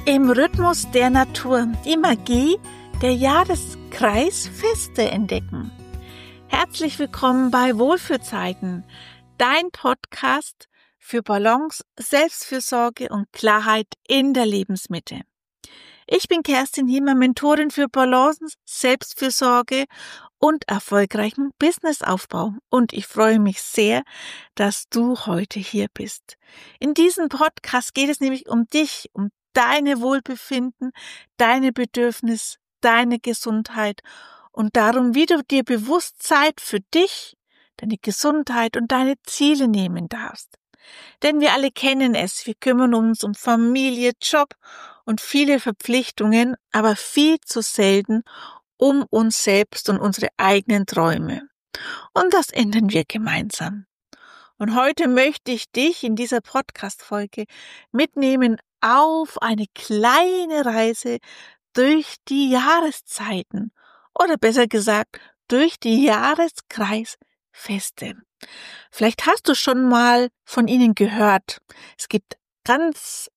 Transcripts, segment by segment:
Im Rhythmus der Natur die Magie der Jahreskreisfeste entdecken. Herzlich willkommen bei Wohlfühlzeiten, dein Podcast für Balance, Selbstfürsorge und Klarheit in der Lebensmitte. Ich bin Kerstin Hiemer, Mentorin für Balance, Selbstfürsorge und erfolgreichen Businessaufbau. Und ich freue mich sehr, dass du heute hier bist. In diesem Podcast geht es nämlich um dich, um deine Wohlbefinden, deine Bedürfnisse, deine Gesundheit und darum, wie du dir bewusst Zeit für dich, deine Gesundheit und deine Ziele nehmen darfst. Denn wir alle kennen es, wir kümmern uns um Familie, Job und viele Verpflichtungen, aber viel zu selten um uns selbst und unsere eigenen Träume. Und das ändern wir gemeinsam. Und heute möchte ich dich in dieser Podcast-Folge mitnehmen auf eine kleine Reise durch die Jahreszeiten oder besser gesagt durch die Jahreskreisfeste. Vielleicht hast du schon mal von ihnen gehört. Es gibt ganz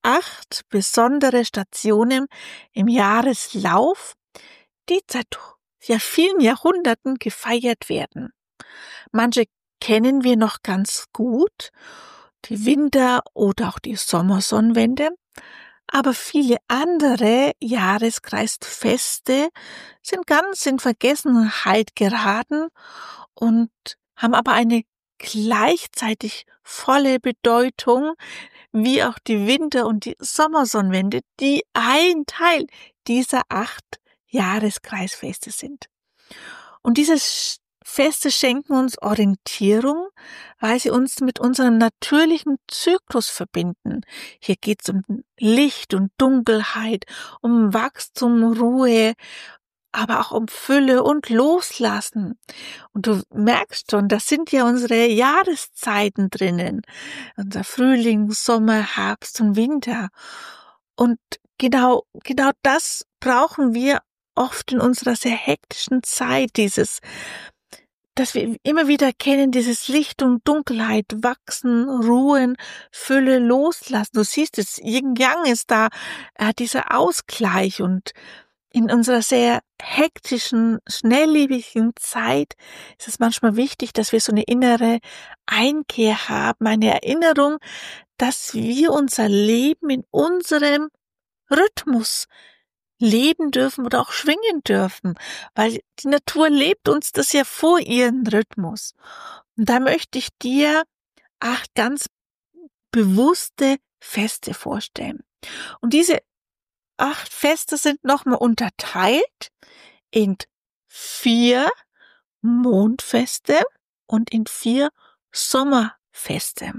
8 besondere Stationen im Jahreslauf, die seit vielen Jahrhunderten gefeiert werden. Manche kennen wir noch ganz gut, die Winter- oder auch die Sommersonnenwende, aber viele andere Jahreskreisfeste sind ganz in Vergessenheit geraten und haben aber eine gleichzeitig volle Bedeutung, wie auch die Winter- und die Sommersonnenwende, die ein Teil dieser 8 Jahreskreisfeste sind. Und diese Feste schenken uns Orientierung, weil sie uns mit unserem natürlichen Zyklus verbinden. Hier geht es um Licht und Dunkelheit, um Wachstum, Ruhe, aber auch um Fülle und Loslassen. Und du merkst schon, das sind ja unsere Jahreszeiten drinnen. Unser Frühling, Sommer, Herbst und Winter. Und genau das brauchen wir oft in unserer sehr hektischen Zeit, dass wir immer wieder kennen, dieses Licht und Dunkelheit, Wachsen, Ruhen, Fülle, Loslassen. Du siehst es, Yin-Yang ist da, dieser Ausgleich. Und in unserer sehr hektischen, schnelllebigen Zeit ist es manchmal wichtig, dass wir so eine innere Einkehr haben, eine Erinnerung, dass wir unser Leben in unserem Rhythmus leben dürfen oder auch schwingen dürfen, weil die Natur lebt uns das ja vor ihren Rhythmus. Und da möchte ich dir 8 ganz bewusste Feste vorstellen. Und diese 8 Feste sind nochmal unterteilt in 4 Mondfeste und in 4 Sommerfeste.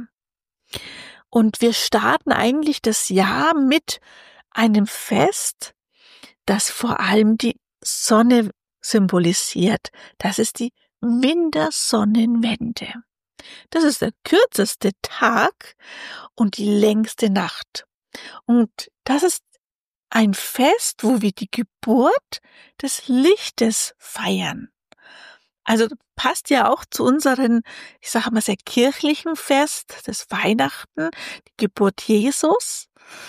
Und wir starten eigentlich das Jahr mit einem Fest, das vor allem die Sonne symbolisiert. Das ist die Wintersonnenwende. Das ist der kürzeste Tag und die längste Nacht. Und das ist ein Fest, wo wir die Geburt des Lichtes feiern. Also passt ja auch zu unseren, ich sage mal, sehr kirchlichen Fest des Weihnachten, die Geburt Jesus.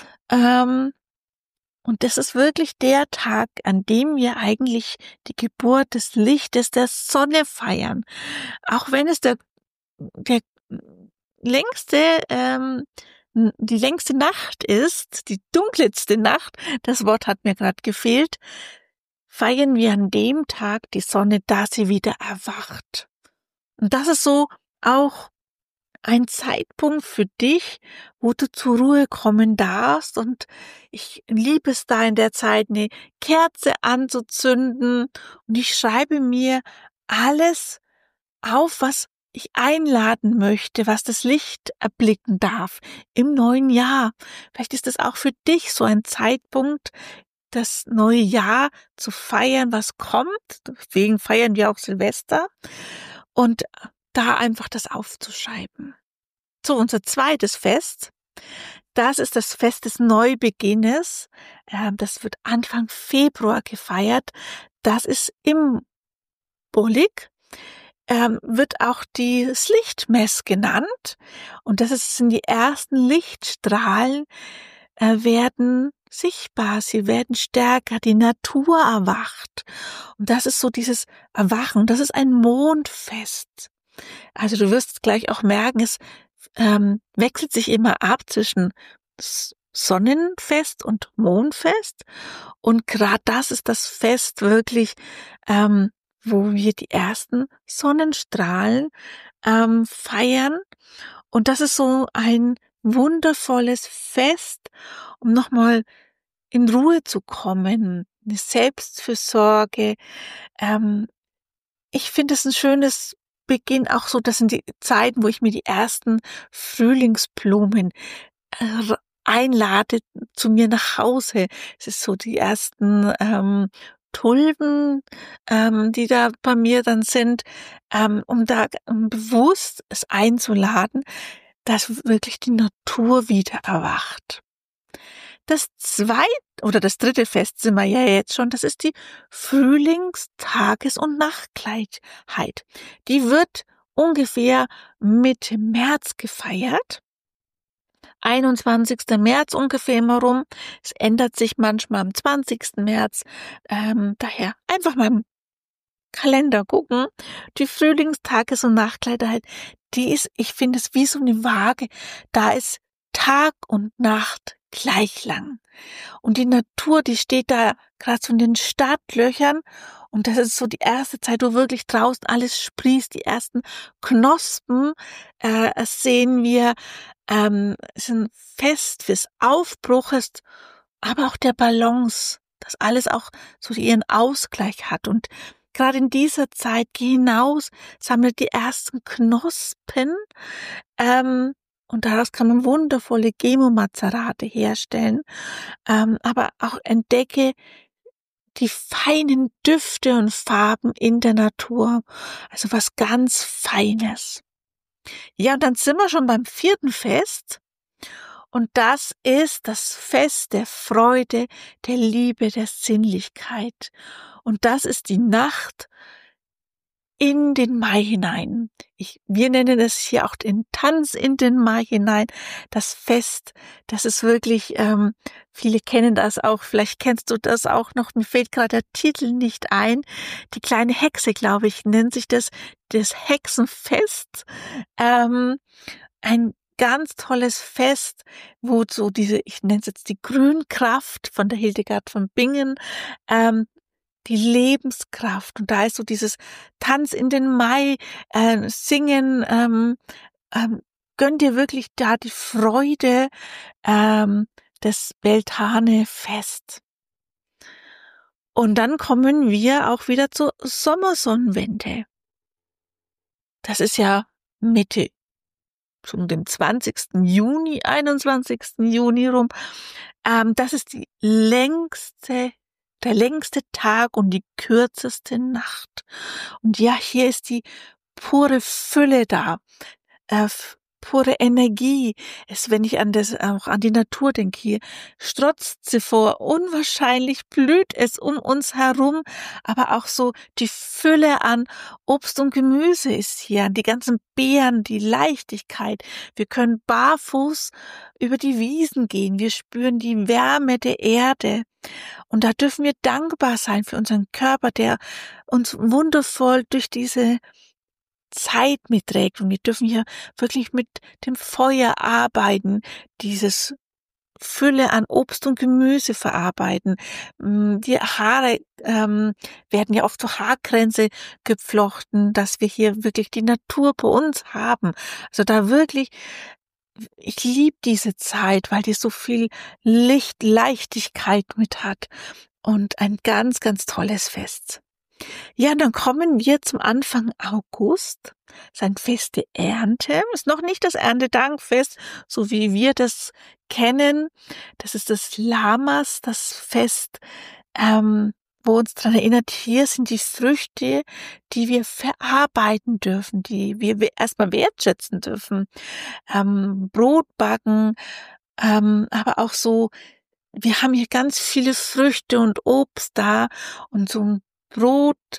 Und das ist wirklich der Tag, an dem wir eigentlich die Geburt des Lichtes der Sonne feiern. Auch wenn es der längste, die längste Nacht ist, die dunkelste Nacht, das Wort hat mir gerade gefehlt, feiern wir an dem Tag die Sonne, da sie wieder erwacht. Und das ist so auch ein Zeitpunkt für dich, wo du zur Ruhe kommen darfst, und ich liebe es da in der Zeit, eine Kerze anzuzünden, und ich schreibe mir alles auf, was ich einladen möchte, was das Licht erblicken darf im neuen Jahr. Vielleicht ist es auch für dich so ein Zeitpunkt, das neue Jahr zu feiern, was kommt. Deswegen feiern wir auch Silvester, und da einfach das aufzuschreiben. So, unser zweites Fest, das ist das Fest des Neubeginnes. Das wird Anfang Februar gefeiert. Das ist Imbolc, wird auch das Lichtmess genannt. Und sind die ersten Lichtstrahlen werden sichtbar, sie werden stärker, die Natur erwacht. Und das ist so dieses Erwachen, das ist ein Mondfest. Also du wirst gleich auch merken, es wechselt sich immer ab zwischen Sonnenfest und Mondfest. Und gerade das ist das Fest wirklich, wo wir die ersten Sonnenstrahlen feiern. Und das ist so ein wundervolles Fest, um nochmal in Ruhe zu kommen, eine Selbstfürsorge. Ich finde es ein schönes Beginn, auch so, das sind die Zeiten, wo ich mir die ersten Frühlingsblumen einlade zu mir nach Hause. Es ist so die ersten Tulpen, die da bei mir dann sind, um da bewusst es einzuladen, dass wirklich die Natur wieder erwacht. Das zweite oder das dritte Fest sind wir ja jetzt schon, das ist die Frühlingstages- und Nachtgleichheit. Die wird ungefähr Mitte März gefeiert. 21. März ungefähr immer rum. Es ändert sich manchmal am 20. März. Daher einfach mal im Kalender gucken. Die Frühlingstages- und Nachtgleichheit, die ist, ich finde es wie so eine Waage. Da ist Tag und Nacht gleich lang. Und die Natur, die steht da gerade so in den Startlöchern. Und das ist so die erste Zeit, wo wirklich draußen alles sprießt. Die ersten Knospen sehen wir, sind fest fürs Aufbruches, aber auch der Balance, dass alles auch so ihren Ausgleich hat. Und gerade in dieser Zeit, geh hinaus, sammle die ersten Knospen, und daraus kann man wundervolle Gemomazerate herstellen, aber auch entdecke die feinen Düfte und Farben in der Natur, also was ganz Feines. Ja, und dann sind wir schon beim vierten Fest. Und das ist das Fest der Freude, der Liebe, der Sinnlichkeit. Und das ist die Nacht in den Mai hinein. Wir nennen es hier auch den Tanz in den Mai hinein. Das Fest, das ist wirklich, viele kennen das auch, vielleicht kennst du das auch noch, mir fällt gerade der Titel nicht ein. Die kleine Hexe, glaube ich, nennt sich das Hexenfest. Ein ganz tolles Fest, wo so ich nenne es jetzt die Grünkraft von der Hildegard von Bingen, die Lebenskraft. Und da ist so dieses Tanz in den Mai, Singen, gönn dir wirklich da die Freude des Beltane-Fest. Und dann kommen wir auch wieder zur Sommersonnenwende. Das ist ja Mitte, schon dem 20. Juni, 21. Juni rum. Das ist der längste Tag und die kürzeste Nacht. Und ja, hier ist die pure Fülle da, pure Energie. Wenn ich auch an die Natur denke, hier strotzt sie vor, unwahrscheinlich blüht es um uns herum, aber auch so die Fülle an Obst und Gemüse ist hier, an die ganzen Beeren, die Leichtigkeit. Wir können barfuß über die Wiesen gehen, wir spüren die Wärme der Erde. Und da dürfen wir dankbar sein für unseren Körper, der uns wundervoll durch diese Zeit mitträgt. Und wir dürfen hier wirklich mit dem Feuer arbeiten, dieses Fülle an Obst und Gemüse verarbeiten. Die Haare werden ja oft so Haarkränze geflochten, dass wir hier wirklich die Natur bei uns haben. Also da wirklich, ich liebe diese Zeit, weil die so viel Licht, Leichtigkeit mit hat und ein ganz, ganz tolles Fest. Ja, dann kommen wir zum Anfang August. Sein Fest der Ernte. Ist noch nicht das Erntedankfest, so wie wir das kennen. Das ist das Lamas, das Fest, wo uns daran erinnert, hier sind die Früchte, die wir verarbeiten dürfen, die wir erstmal wertschätzen dürfen. Brot backen, aber auch so, wir haben hier ganz viele Früchte und Obst da und so ein Brot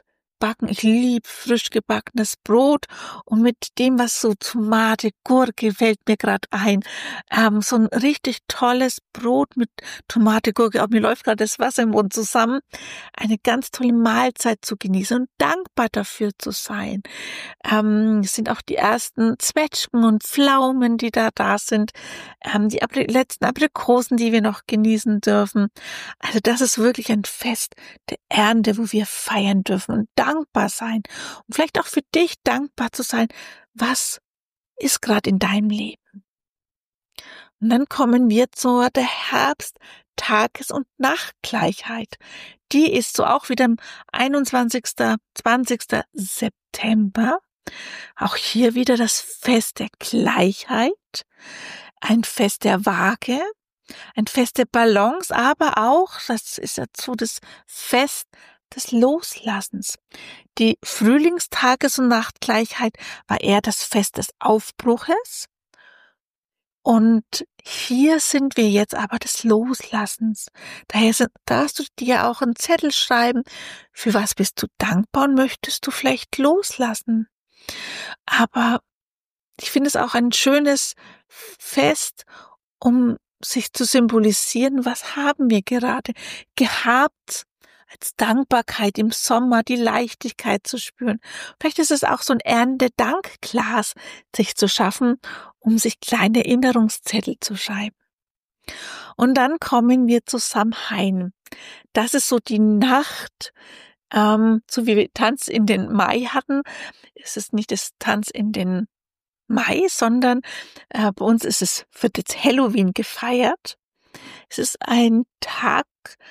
backen. Ich liebe frisch gebackenes Brot und mit dem, was so Tomate, Gurke fällt mir gerade ein. So ein richtig tolles Brot mit Tomate, Gurke. Auch mir läuft gerade das Wasser im Mund zusammen. Eine ganz tolle Mahlzeit zu genießen und dankbar dafür zu sein. Es sind auch die ersten Zwetschgen und Pflaumen, die da sind. Die letzten Aprikosen, die wir noch genießen dürfen. Also das ist wirklich ein Fest der Ernte, wo wir feiern dürfen und dankbar sein. Und vielleicht auch für dich dankbar zu sein, was ist gerade in deinem Leben. Und dann kommen wir zur der Herbst-, Tages- und Nachtgleichheit. Die ist so auch wieder am 21., 20. September. Auch hier wieder das Fest der Gleichheit, ein Fest der Waage, ein Fest der Balance, aber auch, das ist dazu das Fest des Loslassens. Die Frühlingstages- und Nachtgleichheit war eher das Fest des Aufbruches. Und hier sind wir jetzt aber des Loslassens. Daher darfst du dir auch einen Zettel schreiben, für was bist du dankbar und möchtest du vielleicht loslassen. Aber ich finde es auch ein schönes Fest, um sich zu symbolisieren, was haben wir gerade gehabt, als Dankbarkeit im Sommer, die Leichtigkeit zu spüren. Vielleicht ist es auch so ein Erntedankglas, sich zu schaffen, um sich kleine Erinnerungszettel zu schreiben. Und dann kommen wir zu Samhain. Das ist so die Nacht, so wie wir Tanz in den Mai hatten. Es ist nicht das Tanz in den Mai, sondern bei uns ist es, wird jetzt Halloween gefeiert. Es ist ein Tag,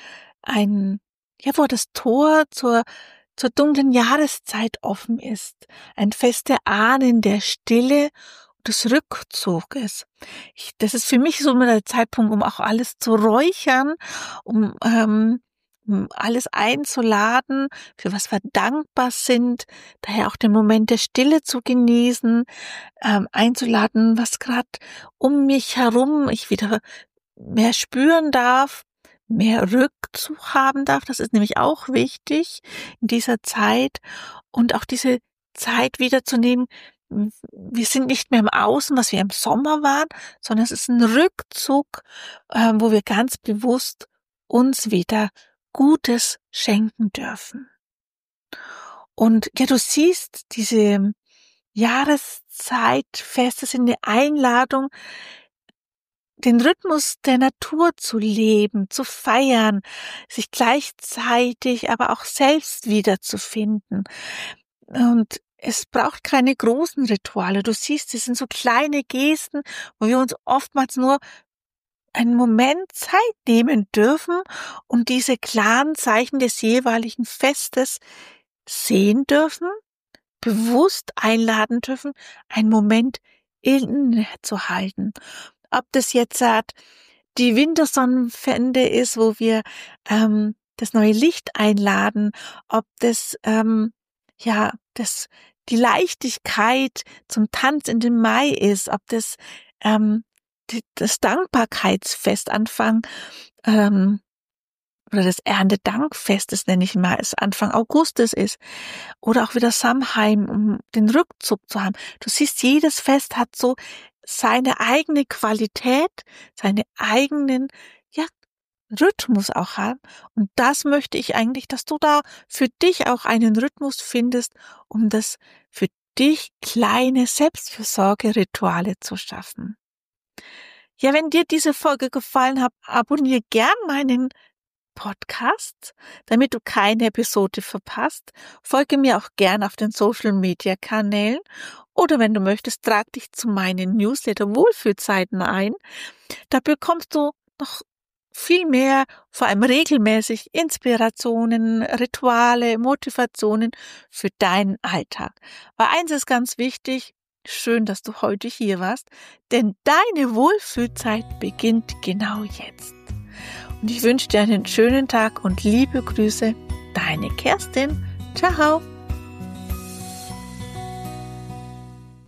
wo das Tor zur dunklen Jahreszeit offen ist. Ein Fest der Ahnen, der Stille und des Rückzuges. Das ist für mich so immer der Zeitpunkt, um auch alles zu räuchern, um alles einzuladen, für was wir dankbar sind, daher auch den Moment der Stille zu genießen, einzuladen, was gerade um mich herum ich wieder mehr spüren darf, mehr Rückzug haben darf. Das ist nämlich auch wichtig in dieser Zeit und auch diese Zeit wiederzunehmen. Wir sind nicht mehr im Außen, was wir im Sommer waren, sondern es ist ein Rückzug, wo wir ganz bewusst uns wieder Gutes schenken dürfen. Und ja, du siehst, diese Jahreszeitfeste sind eine Einladung, den Rhythmus der Natur zu leben, zu feiern, sich gleichzeitig aber auch selbst wiederzufinden. Und es braucht keine großen Rituale. Du siehst, es sind so kleine Gesten, wo wir uns oftmals nur einen Moment Zeit nehmen dürfen und diese klaren Zeichen des jeweiligen Festes sehen dürfen, bewusst einladen dürfen, einen Moment innezuhalten. Ob das jetzt die Wintersonnenwende ist, wo wir das neue Licht einladen, ob das die Leichtigkeit zum Tanz in den Mai ist, ob das das Dankbarkeitsfest Anfang oder das Erntedankfest, das nenne ich mal, es Anfang Augustes ist, oder auch wieder Samhain, um den Rückzug zu haben. Du siehst, jedes Fest hat so seine eigene Qualität, seine eigenen, Rhythmus auch haben. Und das möchte ich eigentlich, dass du da für dich auch einen Rhythmus findest, um das für dich kleine Selbstfürsorge-Rituale zu schaffen. Ja, wenn dir diese Folge gefallen hat, abonniere gern meinen Podcast, damit du keine Episode verpasst. Folge mir auch gern auf den Social-Media-Kanälen oder wenn du möchtest, trag dich zu meinen Newsletter-Wohlfühlzeiten ein. Da bekommst du noch viel mehr, vor allem regelmäßig Inspirationen, Rituale, Motivationen für deinen Alltag. Weil eins ist ganz wichtig, schön, dass du heute hier warst, denn deine Wohlfühlzeit beginnt genau jetzt. Und ich wünsche dir einen schönen Tag und liebe Grüße, deine Kerstin. Ciao!